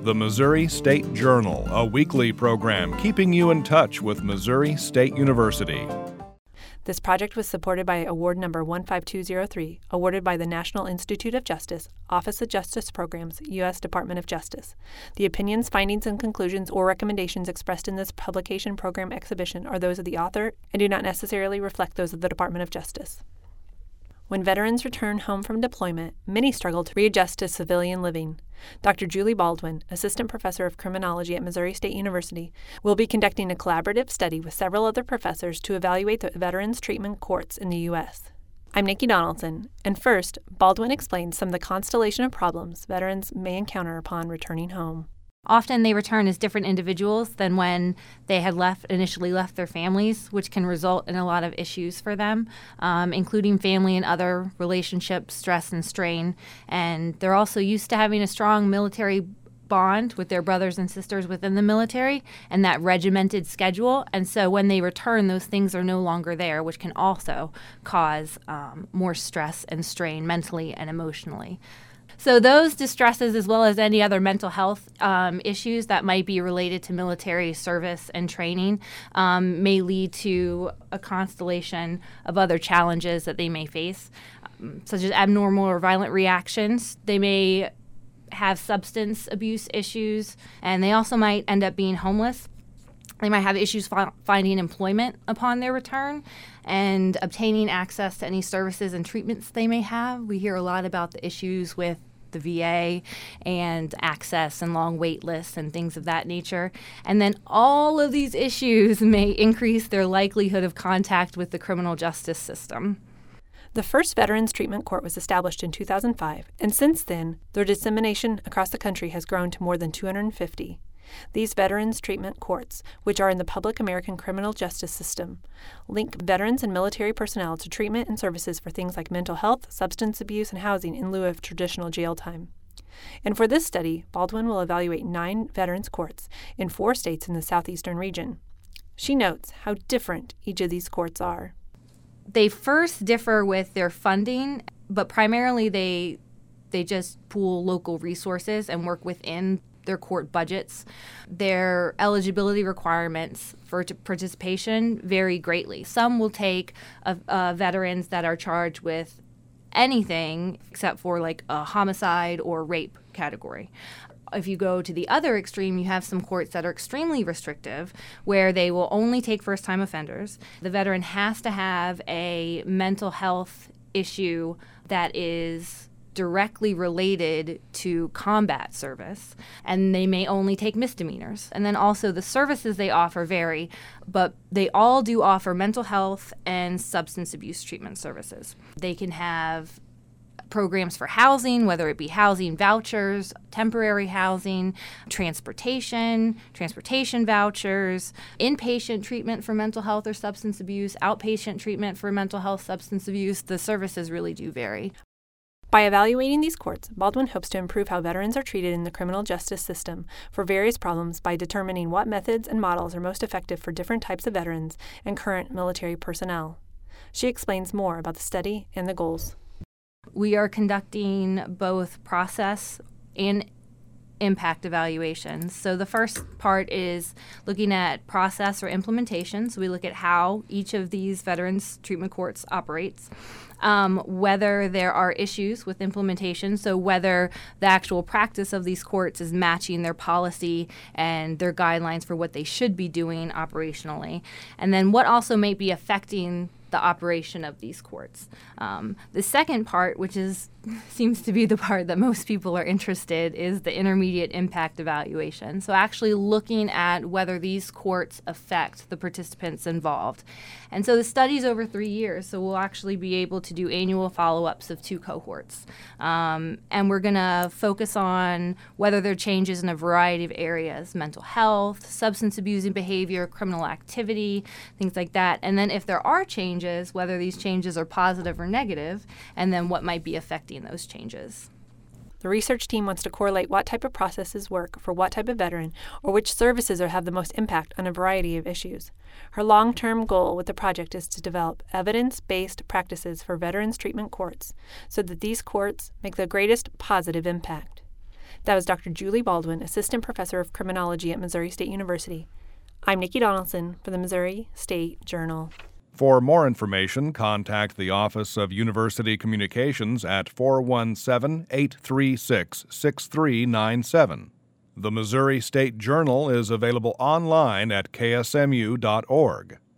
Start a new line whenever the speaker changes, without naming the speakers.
the Missouri State Journal, a weekly program keeping you in touch with Missouri State University.
This project was supported by Award Number 15203, awarded by the National Institute of Justice, Office of Justice Programs, U.S. Department of Justice. The opinions, findings, and conclusions or recommendations expressed in this publication, program, exhibition are those of the author and do not necessarily reflect those of the Department of Justice. When veterans return home from deployment, many struggle to readjust to civilian living. Dr. Julie Baldwin, Assistant Professor of Criminology at Missouri State University, will be conducting a collaborative study with several other professors to evaluate the veterans' treatment courts in the U.S. I'm Nikki Donaldson, and first, Baldwin explains some of the constellation of problems veterans may encounter upon returning home.
Often they return as different individuals than when they had initially left their families, which can result in a lot of issues for them, including family and other relationships, stress and strain. And they're also used to having a strong military bond with their brothers and sisters within the military and that regimented schedule. And so when they return, those things are no longer there, which can also cause more stress and strain mentally and emotionally. So those distresses, as well as any other mental health issues that might be related to military service and training, may lead to a constellation of other challenges that they may face, such as abnormal or violent reactions. They may have substance abuse issues, and they also might end up being homeless. They might have issues finding employment upon their return and obtaining access to any services and treatments they may have. We hear a lot about the issues with the VA and access and long wait lists and things of that nature. And then all of these issues may increase their likelihood of contact with the criminal justice system.
The first Veterans Treatment Court was established in 2005, and since then, their dissemination across the country has grown to more than 250. These Veterans Treatment Courts, which are in the public American criminal justice system, link veterans and military personnel to treatment and services for things like mental health, substance abuse, and housing in lieu of traditional jail time. And for this study, Baldwin will evaluate 9 veterans courts in 4 states in the southeastern region. She notes how different each of these courts are.
They first differ with their funding, but primarily they just pool local resources and work within their court budgets. Their eligibility requirements for participation vary greatly. Some will take veterans that are charged with anything except for like a homicide or rape category. If you go to the other extreme, you have some courts that are extremely restrictive, where they will only take first-time offenders. The veteran has to have a mental health issue that is directly related to combat service, and they may only take misdemeanors. And then also the services they offer vary, but they all do offer mental health and substance abuse treatment services. They can have programs for housing, whether it be housing vouchers, temporary housing, transportation vouchers, inpatient treatment for mental health or substance abuse, outpatient treatment for mental health, substance abuse. The services really do vary.
By evaluating these courts, Baldwin hopes to improve how veterans are treated in the criminal justice system for various problems by determining what methods and models are most effective for different types of veterans and current military personnel. She explains more about the study and the goals.
We are conducting both process and impact evaluations. So the first part is looking at process or implementation. So we look at how each of these veterans treatment courts operates, whether there are issues with implementation, so whether the actual practice of these courts is matching their policy and their guidelines for what they should be doing operationally, and then what also may be affecting the operation of these courts. The second part, which seems to be the part that most people are interested, is the intermediate impact evaluation. So actually looking at whether these courts affect the participants involved. And so the study's over 3 years, so we'll actually be able to do annual follow-ups of 2 cohorts. And we're going to focus on whether there are changes in a variety of areas: mental health, substance abusing behavior, criminal activity, things like that. And then if there are changes, whether these changes are positive or negative, and then what might be affecting those changes.
The research team wants to correlate what type of processes work for what type of veteran or which services have the most impact on a variety of issues. Her long-term goal with the project is to develop evidence-based practices for veterans treatment courts so that these courts make the greatest positive impact. That was Dr. Julie Baldwin, Assistant Professor of Criminology at Missouri State University. I'm Nikki Donaldson for the Missouri State Journal.
For more information, contact the Office of University Communications at 417-836-6397. The Missouri State Journal is available online at ksmu.org.